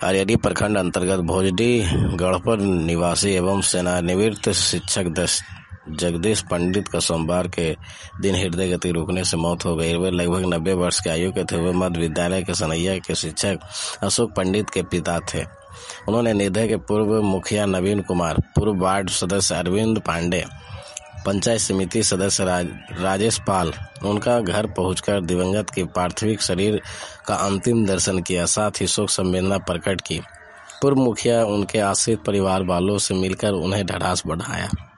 अरियरी प्रखंड अंतर्गत भोजडीह गढ़पुर निवासी एवं सेवानिवृत्त शिक्षक जगदीश पंडित का सोमवार के दिन हृदय गति रुकने से मौत हो गई। वे लगभग 90 वर्ष की आयु के थे। वे मध्य विद्यालय के सनैया के शिक्षक अशोक पंडित के पिता थे। उन्होंने निधन के पूर्व मुखिया नवीन कुमार, पूर्व वार्ड सदस्य अरविंद पांडे, पंचायत समिति सदस्य राजेश पाल उनका घर पहुंचकर दिवंगत के पार्थिव शरीर का अंतिम दर्शन किया, साथ ही शोक संवेदना प्रकट की। पूर्व मुखिया उनके आश्रित परिवार वालों से मिलकर उन्हें ढाढ़स बढ़ाया।